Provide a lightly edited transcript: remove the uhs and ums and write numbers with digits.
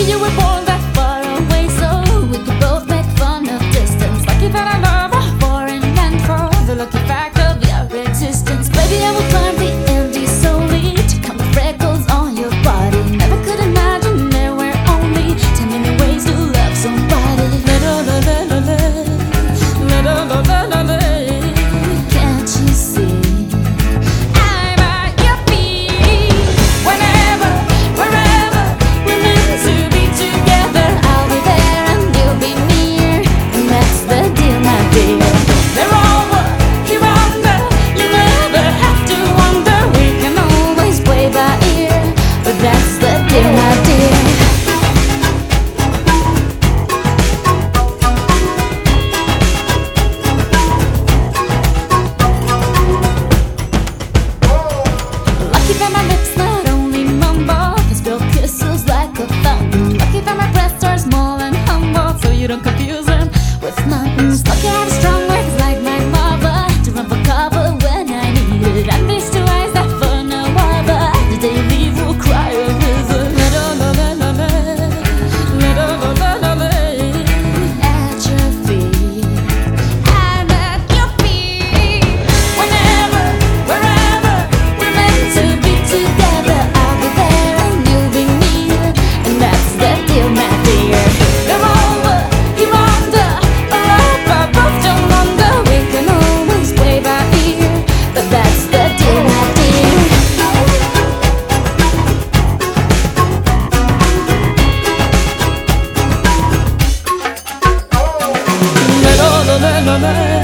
you were born that far away, so we could both make fun of distance. Lucky that I love a foreign land for the lucky fact of your existence. Baby, I will climb the Andes solely to count the freckles on your body. Never could imagine there were only 10 million ways to love somebody. Can't you see? I'm at your feet. Whenever, wherever we're meant to be together, I'll be there and you'll be near, and that's the deal, my dear. They're over, here under, you never have to wonder. We can always play by ear, but that's the deal, my dear. Lucky that my lips not only mumble, can spill kisses like a fountain. Lucky that my breasts are small and humble, so you don't confuse them with mountains. Lucky I have strong words like my mother to run for cover when I need it. And these two eyes that for no other, the day you leave will cry a river. At your feet, I'm at your feet. Whenever, wherever we're meant to be together, I'll be there and you'll be near, and that's the deal, my dear. They're over, you're under, or up above, don't wonder. We can always play by ear, but that's the deal, my dear. La la la la la la.